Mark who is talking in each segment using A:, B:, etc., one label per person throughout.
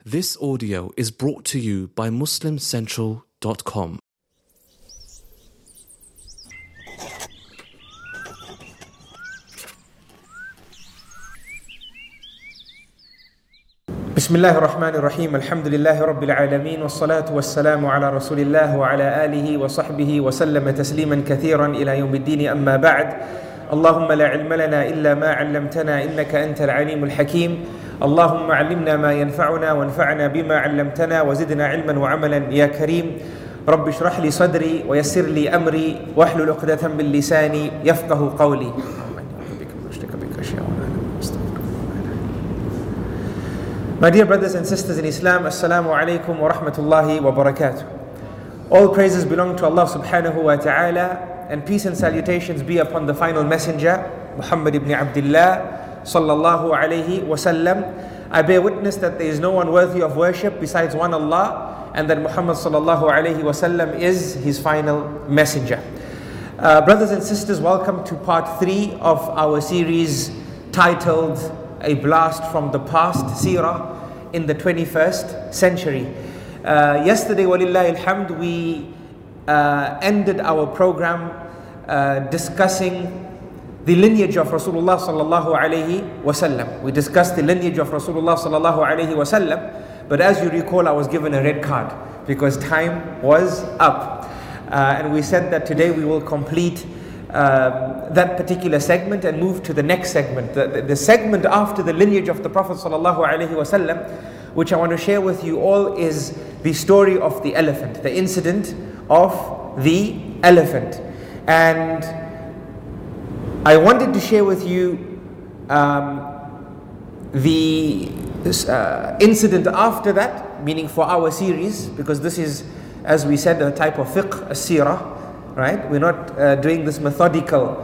A: This audio is brought to you by MuslimCentral.com.
B: بسم الله الرحمن الرحيم الحمد لله رب العالمين والصلاة والسلام على رسول الله وعلى آله وصحبه وسلم تسليما كثيرا إلى يوم الدين أما بعد اللهم لا علم لنا إلا ما علمتنا إنك أنت العليم الحكيم اللهم علمنا ما ينفعنا وانفعنا بما علمتنا وزدنا علما وعملا يا كريم رب اشرح لي صدري ويسر لي أمري واحلل عقدة من لساني يفقه قولي. My dear brothers and sisters in Islam, Assalamu alaikum wa rahmatullahi wa barakatuh. All praises belong to Allah subhanahu wa ta'ala, and peace and salutations be upon the final messenger, Muhammad ibn Abdullah sallallahu alayhi wa sallam. I bear witness that there is no one worthy of worship besides one Allah, and that Muhammad sallallahu alayhi wa sallam is his final messenger. Brothers and sisters, welcome to part 3 of our series titled A Blast from the Past, Seerah in the 21st century. Yesterday, walillahi alhamd, we ended our program discussing the lineage of Rasulullah sallallahu alayhi wasallam. We discussed the lineage of Rasulullah sallallahu alayhi wasallam, but as you recall, I was given a red card because time was up. And we said that today we will complete that particular segment and move to the next segment, the segment after the lineage of the Prophet sallallahu alaihi wasallam, which I want to share with you all, is the story of the elephant, the incident of the elephant. And I wanted to share with you the incident after that, meaning for our series, because this is, as we said, a type of fiqh, a seerah. Right? We're not doing this methodical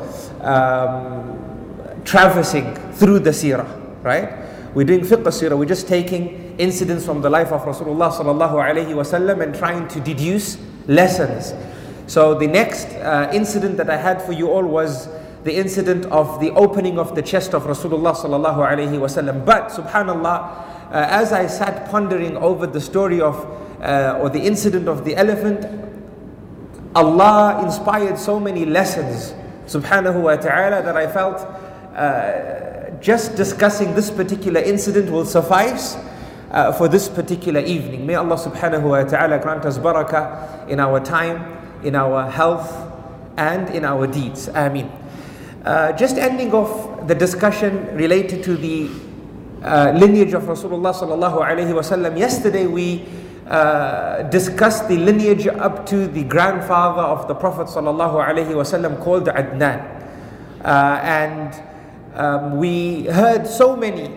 B: traversing through the seerah, right? We're doing fiqh seerah. We're just taking incidents from the life of Rasulullah sallallahu alaihi wasallam and trying to deduce lessons. So the next incident that I had for you all was the incident of the opening of the chest of Rasulullah sallallahu alaihi wasallam. But subhanallah, as I sat pondering over the story of or the incident of the elephant, Allah inspired so many lessons, subhanahu wa ta'ala, that I felt just discussing this particular incident will suffice for this particular evening. May Allah subhanahu wa ta'ala grant us barakah in our time, in our health, and in our deeds. Ameen. Just ending off the discussion related to the lineage of Rasulullah sallallahu alayhi wa sallam. Yesterday we discussed the lineage up to the grandfather of the Prophet sallallahu alaihi wasallam called Adnan, and we heard so many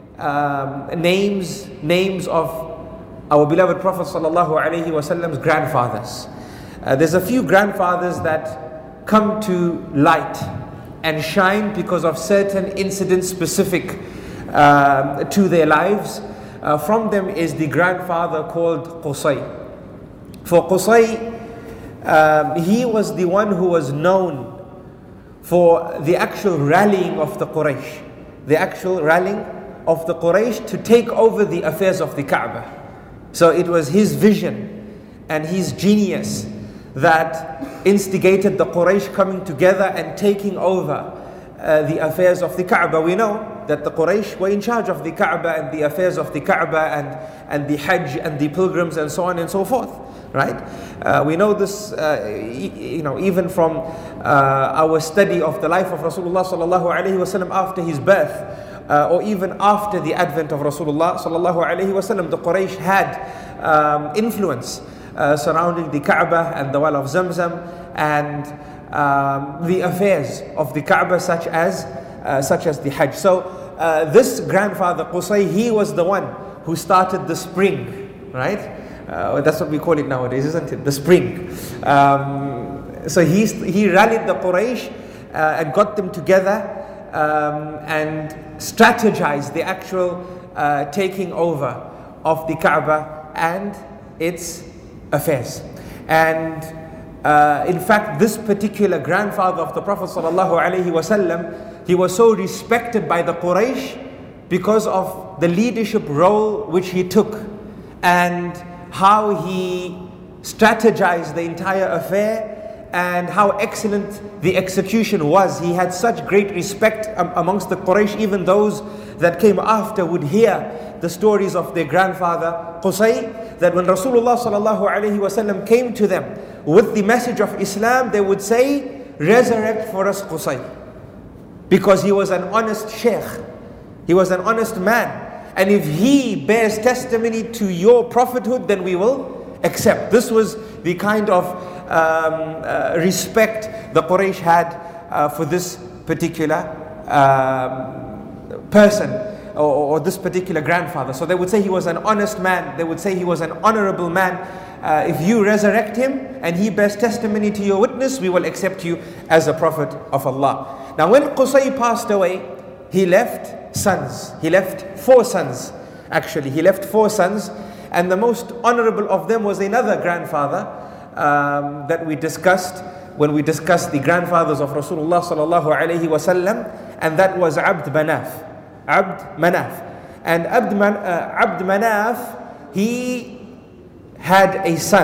B: names of our beloved Prophet sallallahu alaihi wasallam's grandfathers. There's a few grandfathers that come to light and shine because of certain incidents specific to their lives. From them is the grandfather called Qusay. For Qusay, he was the one who was known for the actual rallying of the Quraysh. The actual rallying of the Quraysh to take over the affairs of the Kaaba. So it was his vision and his genius that instigated the Quraysh coming together and taking over the affairs of the Kaaba. We know that the Quraysh were in charge of the Kaaba and the affairs of the Kaaba and the Hajj and the pilgrims and so on and so forth, right? We know this, even from our study of the life of Rasulullah sallallahu alaihi wasallam after his birth, or even after the advent of Rasulullah sallallahu alaihi wasallam. The Quraysh had influence surrounding the Kaaba and the well of Zamzam and the affairs of the Kaaba, such as the Hajj. So this grandfather Qusay, he was the one who started the spring, right? That's what we call it nowadays, isn't it? The spring. So he rallied the Quraysh and got them together and strategized the actual taking over of the Kaaba and its affairs. And in fact, this particular grandfather of the Prophet sallallahu alaihi wasallam, he was so respected by the Quraysh because of the leadership role which he took and how he strategized the entire affair and how excellent the execution was. He had such great respect amongst the Quraysh. Even those that came after would hear the stories of their grandfather Qusay, that when Rasulullah sallallahu alaihi wasallam came to them with the message of Islam, they would say, resurrect for us Qusay, because he was an honest sheikh, he was an honest man, and if he bears testimony to your prophethood, then we will accept. This was the kind of respect the Quraysh had for this particular person, or this particular grandfather. So they would say he was an honest man, they would say he was an honorable man. If you resurrect him and he bears testimony to your witness, we will accept you as a prophet of Allah. Now when Qusay passed away, he left sons. He left 4 sons. Actually, he left 4 sons, and the most honorable of them was another grandfather that we discussed when we discussed the grandfathers of Rasulullah sallallahu alaihi wasallam, and that was Abd Manaf. Abd Manaf. And Abd Manaf, he had a son,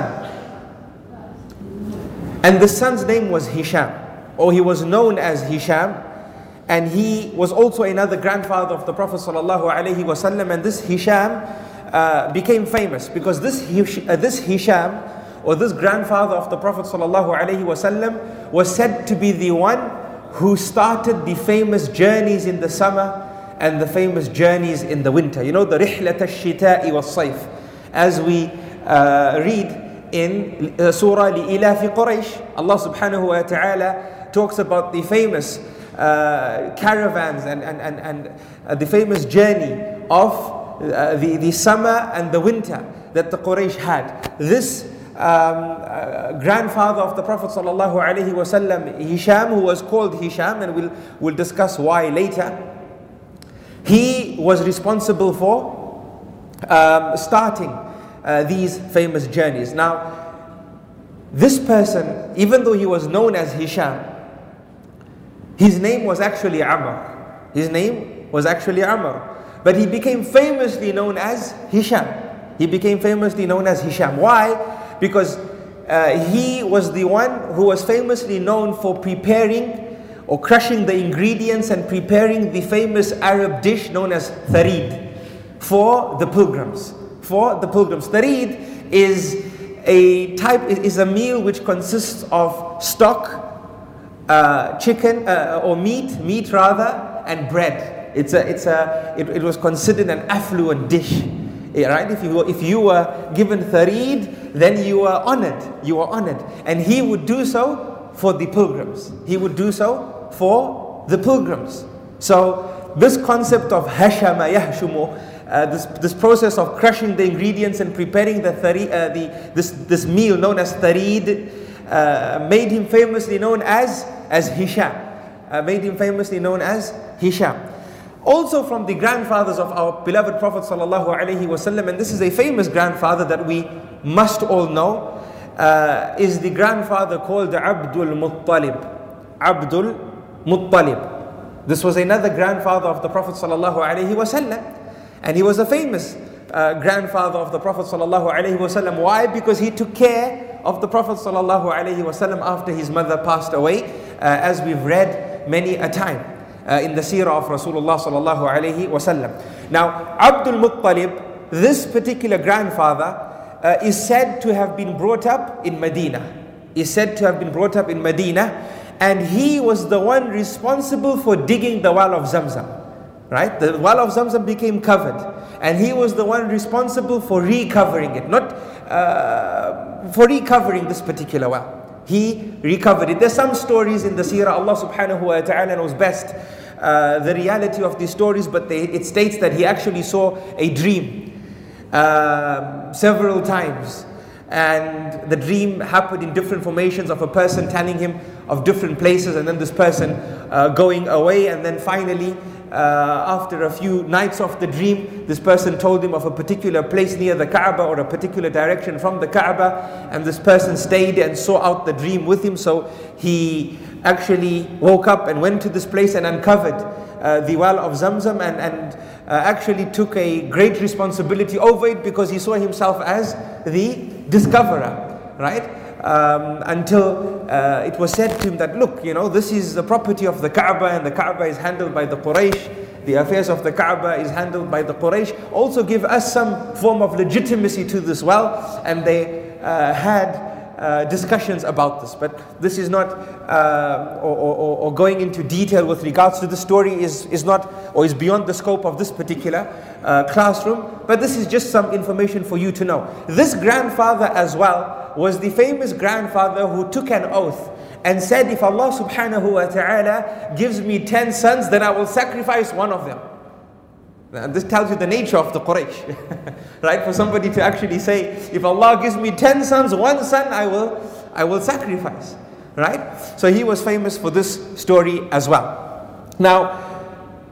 B: and the son's name was Hisham, or he was known as Hisham, and he was also another grandfather of the Prophet sallallahu alaihi wasallam. And this Hisham became famous because this Hisham, or this grandfather of the Prophet sallallahu alaihi wasallam, was said to be the one who started the famous journeys in the summer and the famous journeys in the winter. You know, the rihlat ash-shita'i was-sayf, as we read in Surah Li-Ilafi Quraysh. Allah subhanahu wa ta'ala talks about the famous caravans and the famous journey of the summer and the winter that the Quraysh had. This grandfather of the Prophet sallallahu alaihi wasallam, Hisham, who was called Hisham, and we'll discuss why later, he was responsible for starting these famous journeys. Now, this person, even though he was known as Hisham, his name was actually Amr. His name was actually Amr. But he became famously known as Hisham. He became famously known as Hisham. Why? Because he was the one who was famously known for preparing or crushing the ingredients and preparing the famous Arab dish known as tharid for the pilgrims. For the pilgrims. Tharid is a meal which consists of stock, chicken or meat rather, and bread. It was considered an affluent dish, right? If you were given tharid, then you were honored. And he would do so for the pilgrims. So this concept of hashama yahshumu, this process of crushing the ingredients and preparing this meal known as tharid, made him famously known as Hisham. Also from the grandfathers of our beloved Prophet sallallahu alaihi wasallam, and this is a famous grandfather that we must all know, is the grandfather called Abdul Muttalib. Abdul Muttalib. This was another grandfather of the Prophet sallallahu alaihi wasallam, and he was a famous grandfather of the Prophet sallallahu alaihi wasallam. Why? Because he took care of the Prophet sallallahu alaihi wasallam after his mother passed away, as we've read many a time in the seerah of Rasulullah sallallahu alaihi wasallam. Now, Abdul Muttalib, this particular grandfather, is said to have been brought up in Medina. And he was the one responsible for digging the well of Zamzam. Right? The well of Zamzam became covered, and he was the one responsible for recovering it. Not for recovering this particular well. He recovered it. There's some stories in the seerah, Allah subhanahu wa ta'ala knows best the reality of these stories, but it states that he actually saw a dream several times, and the dream happened in different formations of a person telling him of different places, and then this person going away, and then finally after a few nights of the dream, this person told him of a particular place near the Kaaba, or a particular direction from the Kaaba, and this person stayed and saw out the dream with him. So he actually woke up and went to this place and uncovered the well of Zamzam, and actually took a great responsibility over it because he saw himself as the discoverer, right? Until it was said to him that, look, this is the property of the Kaaba, and the Kaaba is handled by the Quraysh. The affairs of the Kaaba is handled by the Quraysh. Also give us some form of legitimacy to this well. And they had discussions about this. But this is not, or going into detail with regards to the story is not, or is beyond the scope of this particular classroom. But this is just some information for you to know. This grandfather as well was the famous grandfather who took an oath and said, if Allah subhanahu wa ta'ala gives me 10 sons, then I will sacrifice one of them. And this tells you the nature of the Quraysh. Right? For somebody to actually say, if Allah gives me 10 sons, one son I will sacrifice. Right? So he was famous for this story as well. Now,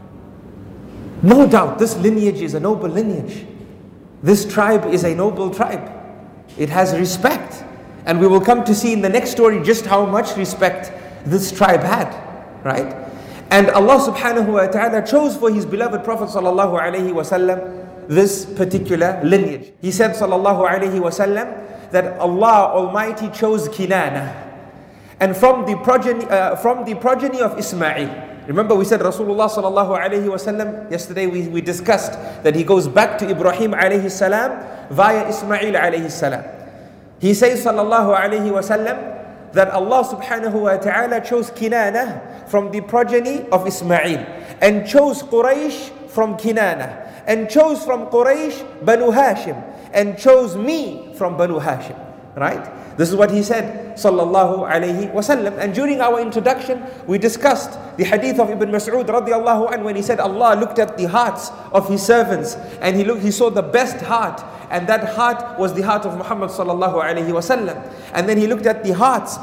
B: no doubt this lineage is a noble lineage. This tribe is a noble tribe. It has respect. And we will come to see in the next story just how much respect this tribe had, right? And Allah subhanahu wa ta'ala chose for His beloved Prophet sallallahu alaihi wasallam this particular lineage. He said sallallahu alaihi wasallam that Allah Almighty chose Kinana, and from the progeny of Ismail. Remember we said Rasulullah sallallahu alaihi wasallam, yesterday we discussed that he goes back to Ibrahim alayhi salam via Ismail alayhi salam. He says sallallahu alayhi wasallam that Allah subhanahu wa ta'ala chose Kinana from the progeny of Ismail, and chose Quraysh from Kinana, and chose from Quraysh Banu Hashim, and chose me from Banu Hashim. Right? This is what he said sallallahu alayhi wasallam. And during our introduction we discussed the hadith of Ibn Mas'ud radiallahu anhu, when he said Allah looked at the hearts of His servants and he saw the best heart, and that heart was the heart of Muhammad sallallahu alayhi wasallam. And then he looked at the hearts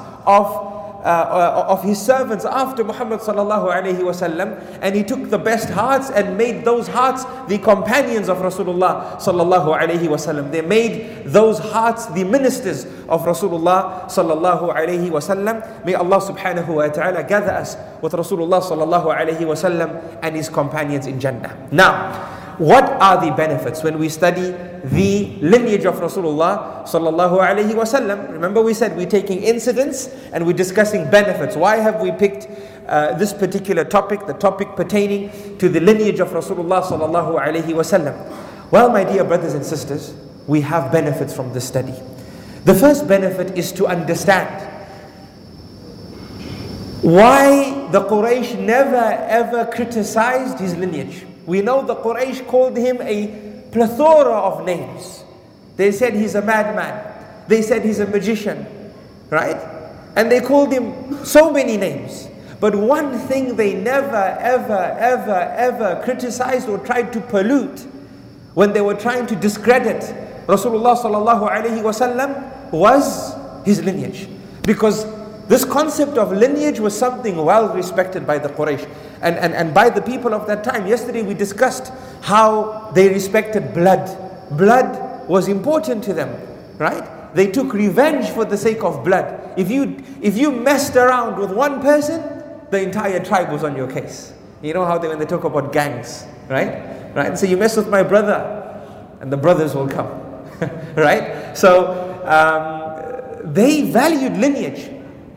B: of His servants after Muhammad sallallahu alayhi wasallam, and he took the best hearts and made those hearts the companions of Rasulullah sallallahu alayhi wasallam. They made those hearts the ministers of Rasulullah sallallahu alayhi wasallam. May Allah subhanahu wa ta'ala gather us with Rasulullah sallallahu alayhi wasallam and his companions in Jannah. Now, what are the benefits when we study the lineage of Rasulullah sallallahu alaihi wasallam? Remember we said we're taking incidents and we're discussing benefits. Why have we picked this particular topic, the topic pertaining to the lineage of Rasulullah sallallahu alaihi wasallam? Well, my dear brothers and sisters, we have benefits from this study. The first benefit is to understand why the Quraysh never ever criticized his lineage. We know the Quraysh called him a plethora of names. They said he's a madman. They said he's a magician. Right? And they called him so many names. But one thing they never, ever criticized or tried to pollute when they were trying to discredit Rasulullah sallallahu alaihi wasallam was his lineage. Because this concept of lineage was something well respected by the Quraysh and by the people of that time. Yesterday we discussed how they respected blood. Blood was important to them, right? They took revenge for the sake of blood. If you messed around with one person, the entire tribe was on your case. You know how when they talk about gangs, right? So you mess with my brother, and the brothers will come, right? So they valued lineage.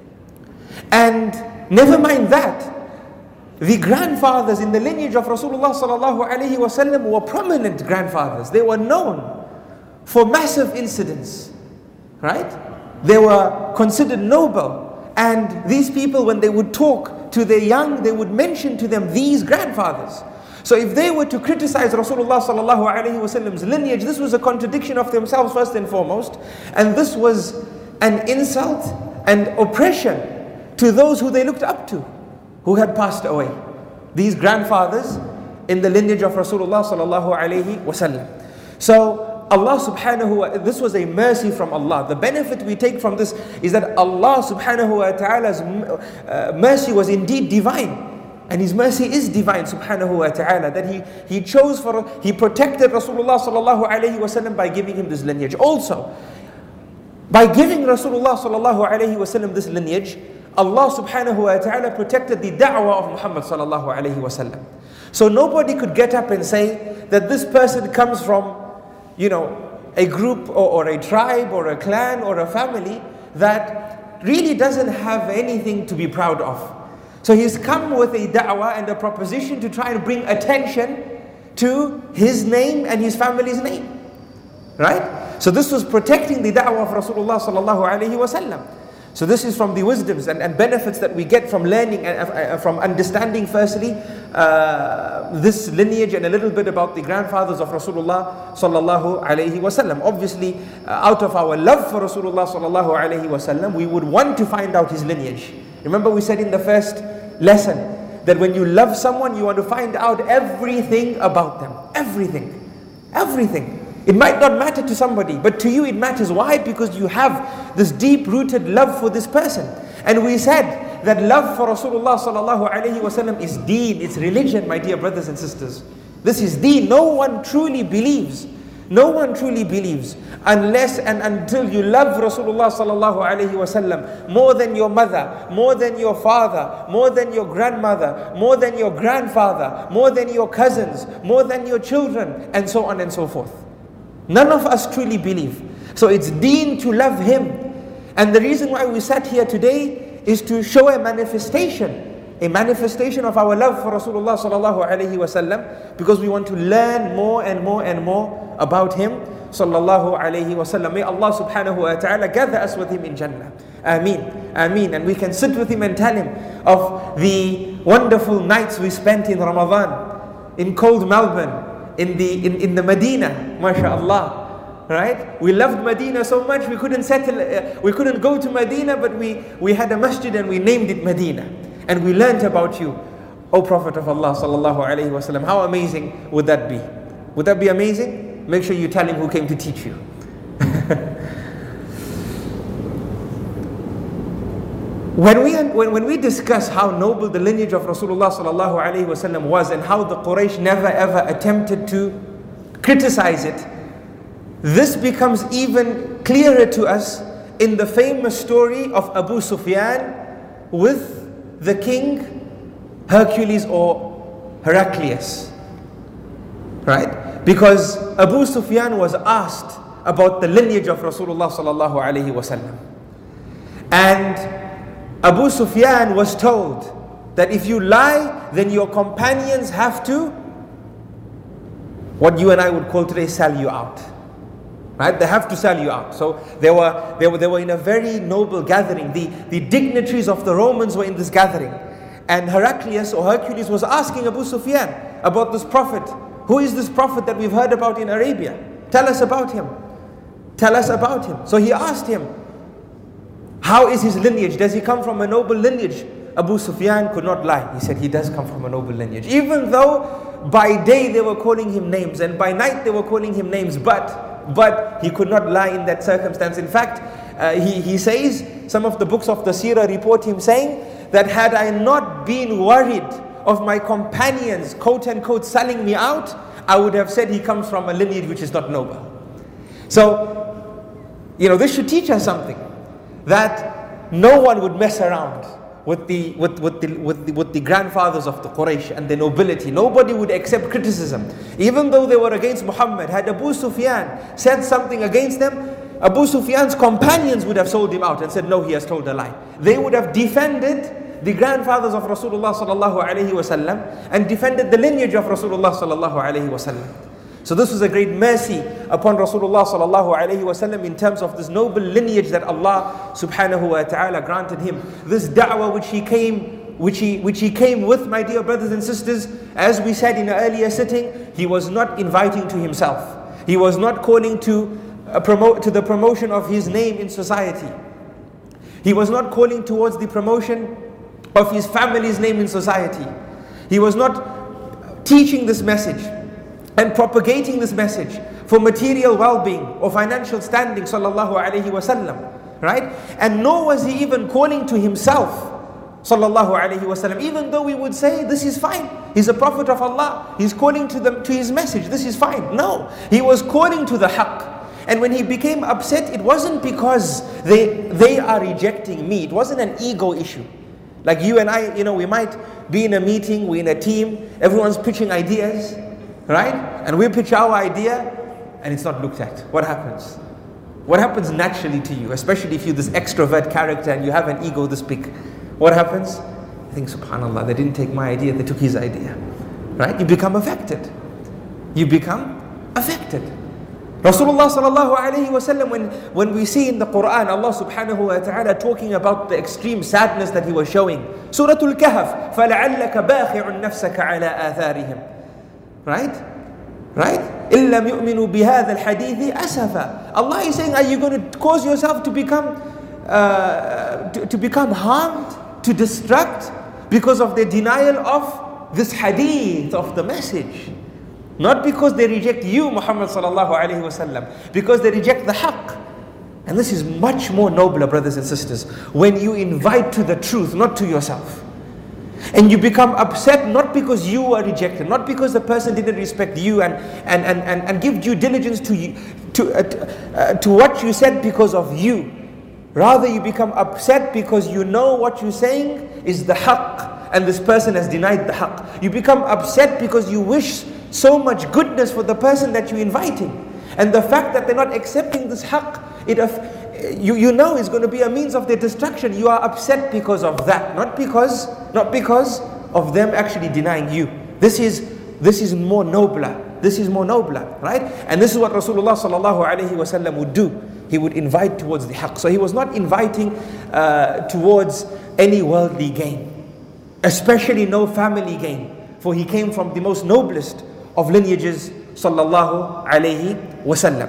B: And never mind that, the grandfathers in the lineage of Rasulullah sallallahu alaihi wasallam were prominent grandfathers. They were known for massive incidents, right? They were considered noble. And these people, when they would talk to their young, they would mention to them these grandfathers. So if they were to criticize Rasulullah sallallahu alaihi wasallam's lineage, this was a contradiction of themselves first and foremost. And this was an insult and oppression to those who they looked up to, who had passed away. These grandfathers in the lineage of Rasulullah sallallahu alaihi wasallam. So Allah subhanahu wa ta'ala, this was a mercy from Allah. The benefit we take from this is that Allah subhanahu wa ta'ala's mercy was indeed divine. And His mercy is divine subhanahu wa ta'ala. That He protected Rasulullah sallallahu alaihi wasallam by giving him this lineage. Also, by giving Rasulullah sallallahu alaihi wasallam this lineage, Allah subhanahu wa ta'ala protected the da'wah of Muhammad sallallahu alayhi wa sallam. So nobody could get up and say that this person comes from, a group or a tribe or a clan or a family that really doesn't have anything to be proud of. So he's come with a da'wah and a proposition to try and bring attention to his name and his family's name. Right? So this was protecting the da'wah of Rasulullah sallallahu alaihi wasallam. So this is from the wisdoms and benefits that we get from learning and from understanding firstly this lineage and a little bit about the grandfathers of Rasulullah sallallahu alaihi wasallam. Obviously, out of our love for Rasulullah sallallahu alaihi wasallam, we would want to find out his lineage. Remember we said in the first lesson that when you love someone, you want to find out everything about them. Everything. It might not matter to somebody, but to you it matters. Why? Because you have this deep-rooted love for this person. And we said that love for Rasulullah sallallahu alaihi wasallam is deen, it's religion, my dear brothers and sisters. This is deen. No one truly believes unless and until you love Rasulullah sallallahu alaihi wasallam more than your mother, more than your father, more than your grandmother, more than your grandfather, more than your cousins, more than your children, and so on and so forth. None of us truly believe. So it's deen to love him. And the reason why we sat here today is to show a manifestation of our love for Rasulullah sallallahu alaihi wasallam, because we want to learn more and more about him sallallahu alaihi wasallam. May Allah subhanahu wa ta'ala gather us with him in Jannah. Ameen. And we can sit with him and tell him of the wonderful nights we spent in Ramadan, in cold Melbourne, in the Medina, mashallah, right? We loved Medina so much we couldn't go to Medina, but we had a masjid and we named it Medina, and we learned about you, O Prophet of Allah sallallahu alaihi wasallam. How amazing would that be? Would that be amazing? Make sure you tell him who came to teach you. When we discuss how noble the lineage of Rasulullah sallallahu alaihi wasallam was, and how the Quraysh never ever attempted to criticize it, this becomes even clearer to us in the famous story of Abu Sufyan with the king Hercules or Heraclius. Right? Because Abu Sufyan was asked about the lineage of Rasulullah sallallahu alaihi wasallam, and Abu Sufyan was told that if you lie, then your companions have to, what you and I would call today, sell you out. Right? They have to sell you out. So they were in a very noble gathering. The dignitaries of the Romans were in this gathering. And Heraclius or Hercules was asking Abu Sufyan about this prophet. Who is this prophet that we've heard about in Arabia? Tell us about him. So he asked him, how is his lineage? Does he come from a noble lineage? Abu Sufyan could not lie. He said he does come from a noble lineage. Even though by day they were calling him names and by night they were calling him names, but he could not lie in that circumstance. In fact, he says, some of the books of the Seerah report him saying that had I not been worried of my companions, quote unquote, selling me out, I would have said he comes from a lineage which is not noble. So, this should teach us something. That no one would mess around with the grandfathers of the Quraysh and the nobility. Nobody would accept criticism. Even though they were against Muhammad, had Abu Sufyan said something against them, Abu Sufyan's companions would have sold him out and said, no, he has told a lie. They would have defended the grandfathers of Rasulullah sallallahu alaihi wasallam and defended the lineage of Rasulullah sallallahu alaihi wasallam. So this was a great mercy upon Rasulullah sallallahu alaihi wasallam in terms of this noble lineage that Allah subhanahu wa ta'ala granted him. This da'wah which he came with, my dear brothers and sisters, as we said in an earlier sitting, he was not inviting to himself. He was not calling to the promotion of his name in society. He was not calling towards the promotion of his family's name in society. He was not teaching this message and propagating this message for material well-being or financial standing, sallallahu alaihi wasallam, right? And nor was he even calling to himself, sallallahu alaihi wasallam, even though we would say this is fine. He's a prophet of Allah. He's calling to his message. This is fine. No, he was calling to the haqq. And when he became upset, it wasn't because they are rejecting me. It wasn't an ego issue. Like you and I, we might be in a meeting, we're in a team, everyone's pitching ideas, right? And we pitch our idea and it's not looked at. What happens? What happens naturally to you, especially if you're this extrovert character and you have an ego this big? What happens? I think, subhanAllah, they didn't take my idea, they took his idea. Right? You become affected. You become affected. Rasulullah sallallahu alayhi wa sallam, when we see in the Quran, Allah subhanahu wa ta'ala talking about the extreme sadness that he was showing. Surah Al-Kahf, فَلَعَلَّكَ بَاخِعٌ نَفْسَكَ عَلَىٰ آثَارِهِمْ. Right? Right? إِن لَّمْ يُؤْمِنُوا بِهَذَا الْحَدِيثِ أَسَفًا. Allah is saying, are you going to cause yourself to become harmed, to destruct because of their denial of this hadith, of the message? Not because they reject you, Muhammad sallallahu alayhi wa sallam, because they reject the haqq. And this is much more nobler, brothers and sisters, when you invite to the truth, not to yourself. And you become upset not because you were rejected, not because the person didn't respect you and give due diligence to you, to what you said because of you. Rather, you become upset because you know what you're saying is the haqq, and this person has denied the haqq. You become upset because you wish so much goodness for the person that you're inviting. And the fact that they're not accepting this haqq, you know is going to be a means of their destruction. You are upset because of that, not because of them actually denying you. This is more nobler. This is more nobler, right? And this is what Rasulullah sallallahu alaihi wasallam would do. He would invite towards the haqq. So he was not inviting towards any worldly gain, especially no family gain, for he came from the most noblest of lineages, sallallahu alaihi wasallam.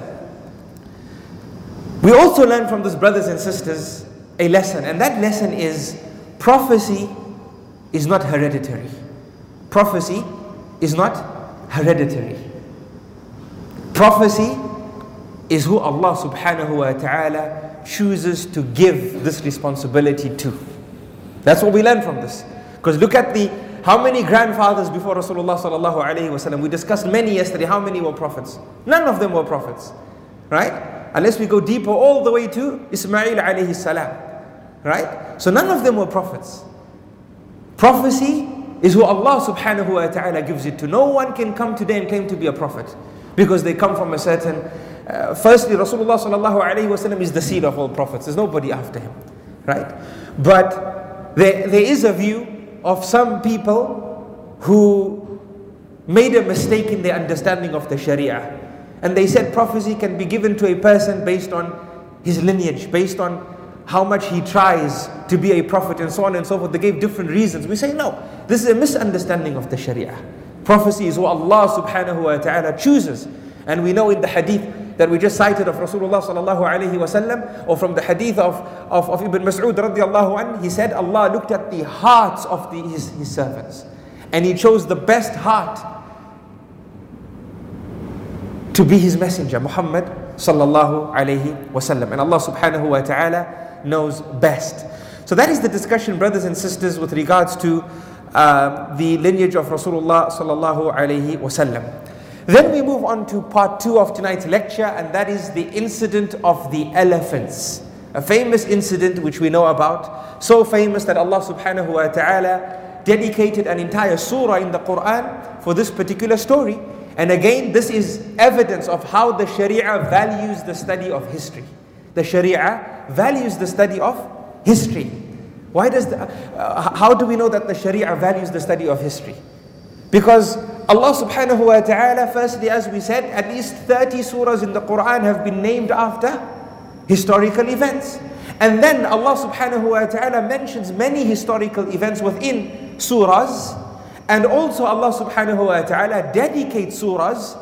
B: We also learn from this, brothers and sisters, a lesson, and that lesson is prophecy is not hereditary. Prophecy is not hereditary. Prophecy is who Allah subhanahu wa ta'ala chooses to give this responsibility to. That's what we learn from this. Because look at how many grandfathers before Rasulullah sallallahu alayhi wa sallam. We discussed many yesterday. How many were prophets? None of them were prophets, right? Unless we go deeper all the way to Ismail alayhi salam, right? So none of them were prophets. Prophecy is who Allah subhanahu wa ta'ala gives it to. No one can come today and claim to be a prophet because they come from a certain... firstly, Rasulullah sallallahu alayhi wa sallam is the seed of all prophets. There's nobody after him, right? But there is a view of some people who made a mistake in their understanding of the Sharia. And they said prophecy can be given to a person based on his lineage, based on how much he tries to be a prophet and so on and so forth. They gave different reasons. We say no, this is a misunderstanding of the Sharia. Prophecy is what Allah subhanahu wa ta'ala chooses. And we know in the hadith that we just cited of Rasulullah sallallahu alayhi wa sallam, or from the hadith of Ibn Mas'ud radiallahu anhu, he said Allah looked at the hearts of his servants and he chose the best heart to be his messenger, Muhammad sallallahu alayhi wa sallam. And Allah subhanahu wa ta'ala knows best. So that is the discussion, brothers and sisters, with regards to the lineage of Rasulullah sallallahu alayhi wa sallam. Then we move on to part 2 of tonight's lecture, and that is the incident of the elephants. A famous incident which we know about, so famous that Allah subhanahu wa ta'ala dedicated an entire surah in the Quran for this particular story. And again, this is evidence of how the Sharia values the study of history. The Sharia values the study of history. How do we know that the Sharia values the study of history? Because Allah subhanahu wa ta'ala, firstly, as we said, at least 30 surahs in the Quran have been named after historical events. And then Allah subhanahu wa ta'ala mentions many historical events within surahs. And also Allah subhanahu wa ta'ala dedicates surahs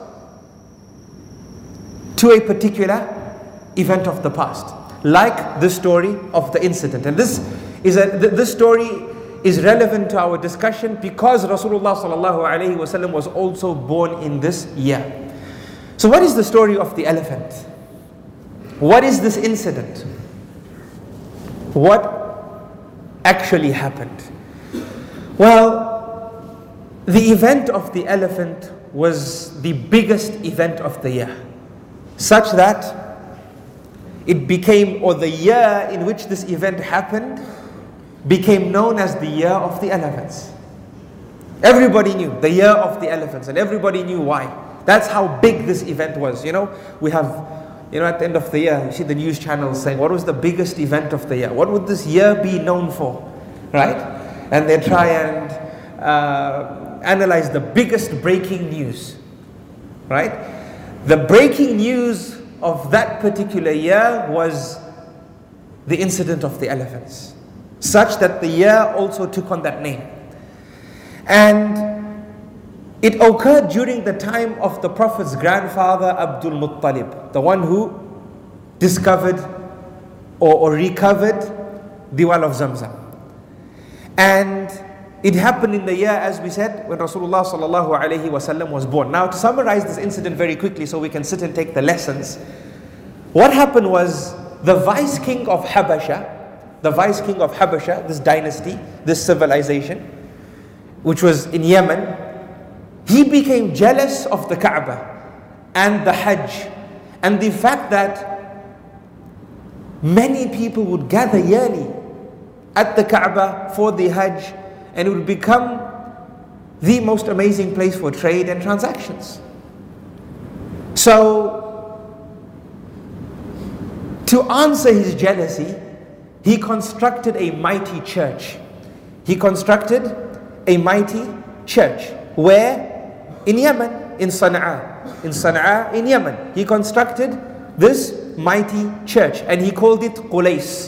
B: to a particular event of the past, like the story of the incident. And this story is relevant to our discussion because Rasulullah sallallahu alayhi wa sallam was also born in this year. So what is the story of the elephant? What is this incident? What actually happened? Well, the event of the elephant was the biggest event of the year, such that it became, or the year in which this event happened, became known as the year of the elephants. Everybody knew the year of the elephants, and everybody knew why. That's how big this event was. We have, at the end of the year, you see the news channels saying, what was the biggest event of the year? What would this year be known for? Right? And they try and analyze the biggest breaking news. Right? The breaking news of that particular year was the incident of the elephants, such that the year also took on that name. And it occurred during the time of the Prophet's grandfather Abdul Muttalib, the one who discovered or recovered the well of Zamzam. And it happened in the year, as we said, when Rasulullah sallallahu alaihi wasallam was born. Now, to summarize this incident very quickly so we can sit and take the lessons, what happened was the vice king of Habasha, this dynasty, this civilization, which was in Yemen, he became jealous of the Kaaba and the Hajj and the fact that many people would gather yearly at the Kaaba for the Hajj, and it would become the most amazing place for trade and transactions. So, to answer his jealousy, he constructed a mighty church. Where? In Yemen, in Sana'a, in Yemen. He constructed this mighty church, and he called it Qulais.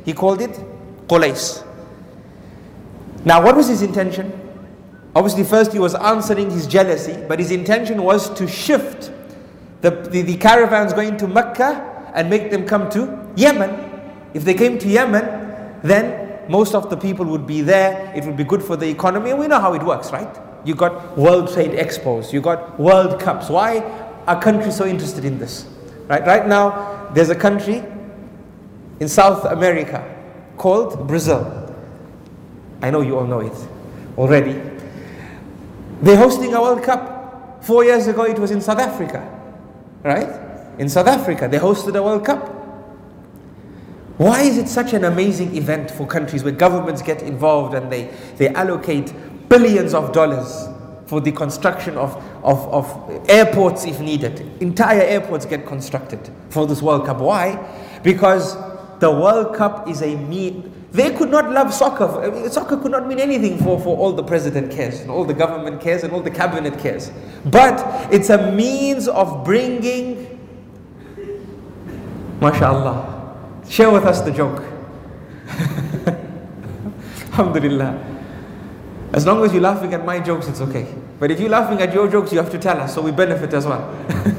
B: Now, what was his intention? Obviously, first he was answering his jealousy, but his intention was to shift the caravans going to Mecca and make them come to Yemen. If they came to Yemen, then most of the people would be there. It would be good for the economy, and we know how it works, right? You got World Trade Expos, you got World Cups. Why are countries so interested in this? Right now, there's a country in South America called Brazil. I know you all know it already. They're hosting a World Cup. 4 years ago, it was in South Africa, right? In South Africa, they hosted a World Cup. Why is it such an amazing event for countries where governments get involved and they allocate billions of dollars for the construction of airports if needed? Entire airports get constructed for this World Cup. Why? Because the World Cup is they could not love soccer. Soccer could not mean anything for all the president cares, and all the government cares, and all the cabinet cares. But it's a means of bringing, mashallah. Share with us the joke. Alhamdulillah. As long as you're laughing at my jokes, it's okay. But if you're laughing at your jokes, you have to tell us so we benefit as well.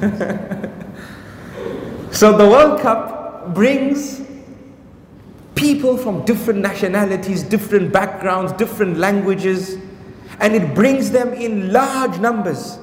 B: So the World Cup brings people from different nationalities, different backgrounds, different languages, and it brings them in large numbers.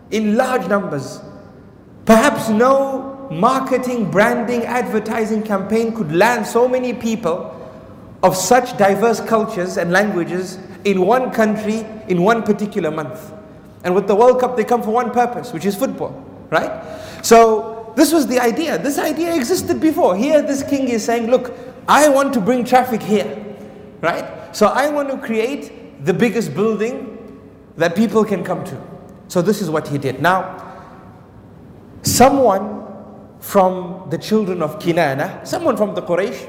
B: Perhaps no marketing, branding, advertising campaign could land so many people of such diverse cultures and languages in one country in one particular month. And with the World Cup, they come for one purpose, which is football, right? So this was the idea. This idea existed before. Here this king is saying, look, I want to bring traffic here, right? So I want to create the biggest building that people can come to. So this is what he did. Now, someone from the children of Kinana, someone from the Quraysh,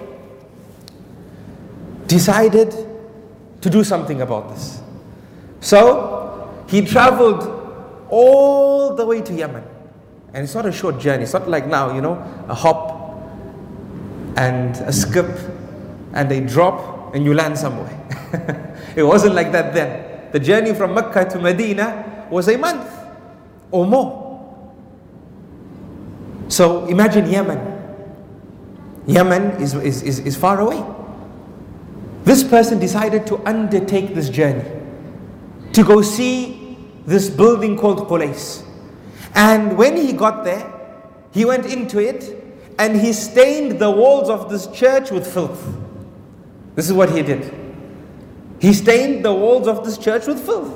B: decided to do something about this. So he traveled all the way to Yemen. And it's not a short journey. It's not like now, a hop and a skip and a drop and you land somewhere. It wasn't like that then. The journey from Mecca to Medina was a month or more. So imagine Yemen. Yemen is far away. This person decided to undertake this journey, to go see this building called Qulais. And when he got there, he went into it and he stained the walls of this church with filth. This is what he did. He stained the walls of this church with filth.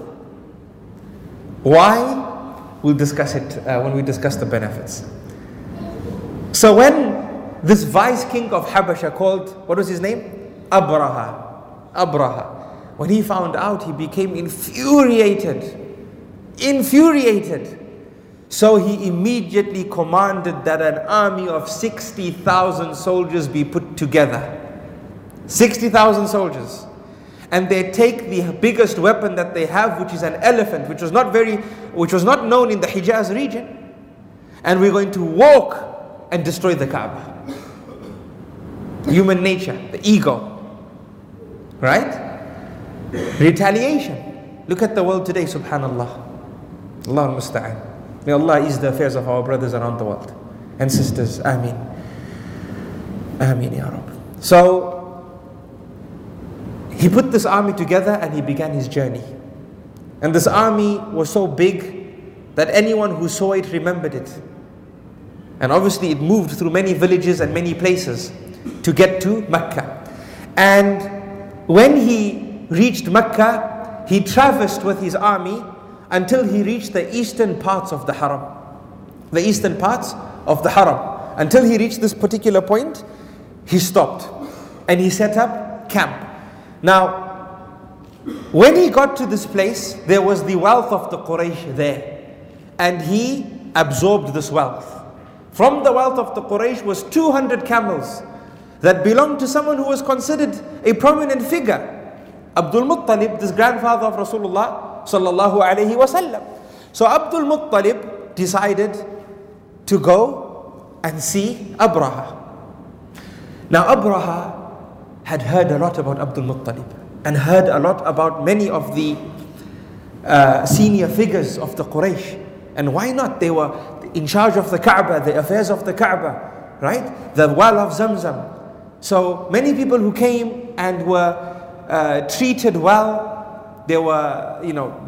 B: Why? We'll discuss it when we discuss the benefits. So when this vice king of Habasha called, what was his name? Abraha Abraha. When he found out, he became infuriated. Infuriated. So he immediately commanded that an army of 60,000 soldiers be put together. 60,000 soldiers. And they take the biggest weapon that they have, which is an elephant, which was not known in the Hijaz region. And we're going to walk and destroy the Kaaba. Human nature, the ego. Right? Retaliation. Look at the world today, subhanallah. Allah al-Musta'an. May Allah ease the affairs of our brothers around the world and sisters. Ameen. Ameen ya Rabb. So, he put this army together and he began his journey. And this army was so big that anyone who saw it remembered it. And obviously it moved through many villages and many places to get to Mecca. And when he reached Mecca, he traversed with his army until he reached the eastern parts of the Haram. The eastern parts of the Haram. Until he reached this particular point, he stopped and he set up camp. Now, when he got to this place, there was the wealth of the Quraysh there. And he absorbed this wealth. From the wealth of the Quraysh was 200 camels that belonged to someone who was considered a prominent figure. Abdul Muttalib, this grandfather of Rasulullah sallallahu alayhi wasallam. So Abdul Muttalib decided to go and see Abraha. Now Abraha had heard a lot about Abdul Muttalib and heard a lot about many of the senior figures of the Quraysh. And why not? They were in charge of the Kaaba, the affairs of the Kaaba, right? The well of Zamzam. So many people who came and were treated well. They were,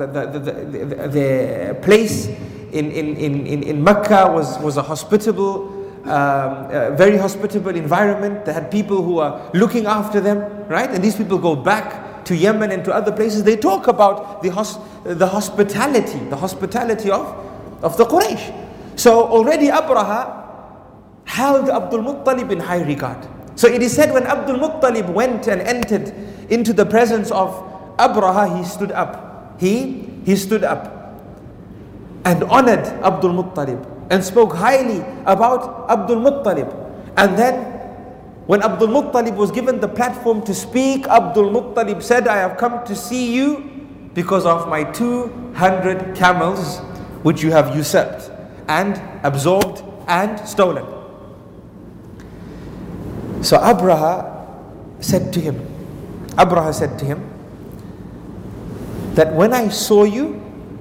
B: the place in Mecca was a hospitable, very hospitable environment. They had people who are looking after them, right? And these people go back to Yemen and to other places. They talk about the hospitality of the Quraysh. So already Abraha held Abdul Muttalib in high regard. So it is said when Abdul Muttalib went and entered into the presence of Abraha, he stood up. He stood up and honored Abdul Muttalib and spoke highly about Abdul Muttalib. And then when Abdul Muttalib was given the platform to speak, Abdul Muttalib said, I have come to see you because of my 200 camels which you have usurped and absorbed and stolen. So Abraha said to him that when I saw you,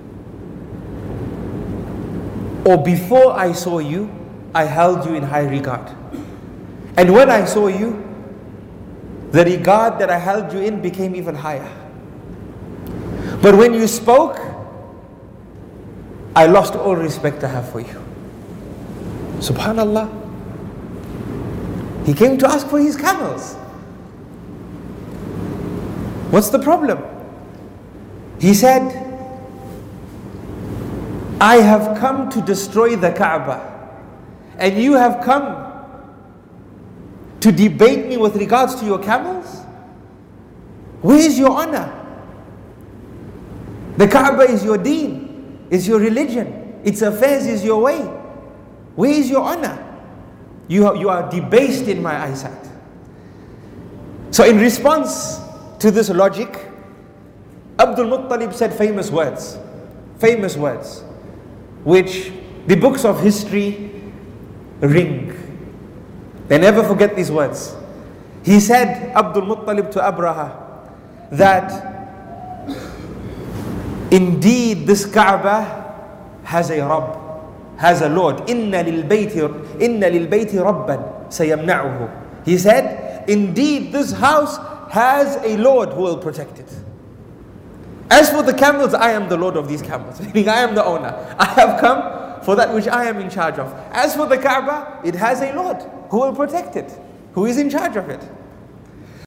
B: or before I saw you, I held you in high regard. And when I saw you, the regard that I held you in became even higher. But when you spoke, I lost all respect I have for you. Subhanallah. He came to ask for his camels. What's the problem? He said, I have come to destroy the Kaaba, and you have come to debate me with regards to your camels? Where is your honor? The Kaaba is your deen, is your religion, its affairs is your way. Where is your honor? You are debased in my eyesight. So in response to this logic, Abdul Muttalib said famous words, which the books of history ring. They never forget these words. He said, Abdul Muttalib to Abraha, that indeed this Kaaba has a Rabb, has a Lord. Inna lil bayti rabban sayamna'uhu. He said, indeed this house has a Lord who will protect it. As for the camels, I am the Lord of these camels. Meaning I am the owner. I have come for that which I am in charge of. As for the Kaaba, it has a Lord who will protect it, who is in charge of it.